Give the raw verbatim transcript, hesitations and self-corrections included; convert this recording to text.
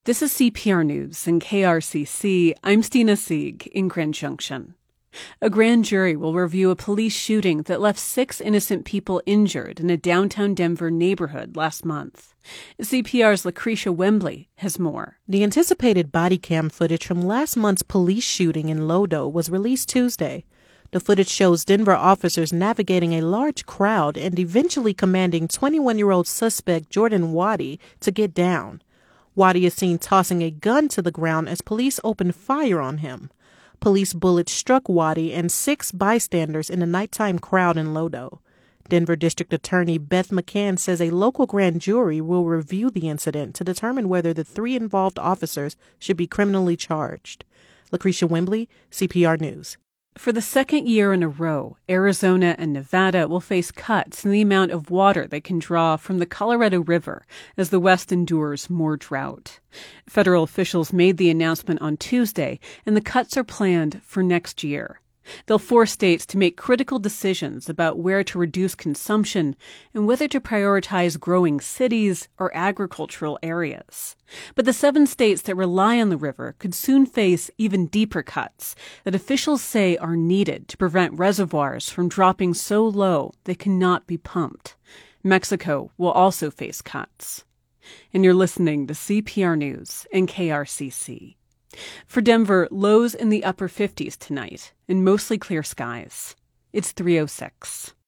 This is C P R News and K R C C. I'm Stina Sieg in Grand Junction. A grand jury will review a police shooting that left six innocent people injured in a downtown Denver neighborhood last month. C P R's Lucretia Wembley has more. The anticipated body cam footage from last month's police shooting in Lodo was released Tuesday. The footage shows Denver officers navigating a large crowd and eventually commanding twenty-one-year-old suspect Jordan Waddy to get down. Waddy is seen tossing a gun to the ground as police opened fire on him. Police bullets struck Waddy and six bystanders in a nighttime crowd in Lodo. Denver District Attorney Beth McCann says a local grand jury will review the incident to determine whether the three involved officers should be criminally charged. Lucretia Wembley, C P R News. For the second year in a row, Arizona and Nevada will face cuts in the amount of water they can draw from the Colorado River as the West endures more drought. Federal officials made the announcement on Tuesday, and the cuts are planned for next year. They'll force states to make critical decisions about where to reduce consumption and whether to prioritize growing cities or agricultural areas. But the seven states that rely on the river could soon face even deeper cuts that officials say are needed to prevent reservoirs from dropping so low they cannot be pumped. Mexico will also face cuts. And you're listening to C P R News and K R C C. For Denver, lows in the upper fifties tonight and mostly clear skies. It's three oh six.